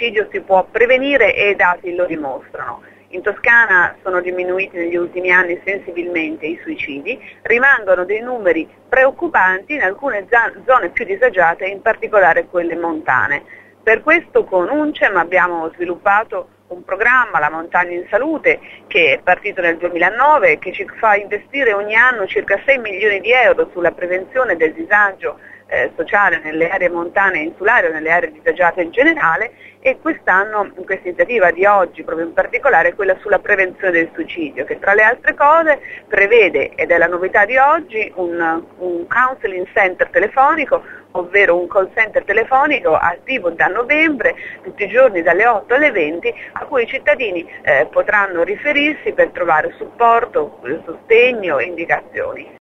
suicidio si può prevenire e i dati lo dimostrano. In Toscana sono diminuiti negli ultimi anni sensibilmente i suicidi, rimangono dei numeri preoccupanti in alcune zone più disagiate, in particolare quelle montane. Per questo con UNCEM abbiamo sviluppato un programma, la Montagna in Salute, che è partito nel 2009 e che ci fa investire ogni anno circa 6 milioni di euro sulla prevenzione del disagio sociale nelle aree montane e insulari o nelle aree disagiate in generale, e quest'anno, questa iniziativa di oggi proprio in particolare, è quella sulla prevenzione del suicidio, che tra le altre cose prevede, ed è la novità di oggi, un counseling center telefonico, ovvero un call center telefonico attivo da novembre, tutti i giorni dalle 8 alle 20, a cui i cittadini potranno riferirsi per trovare supporto, sostegno e indicazioni.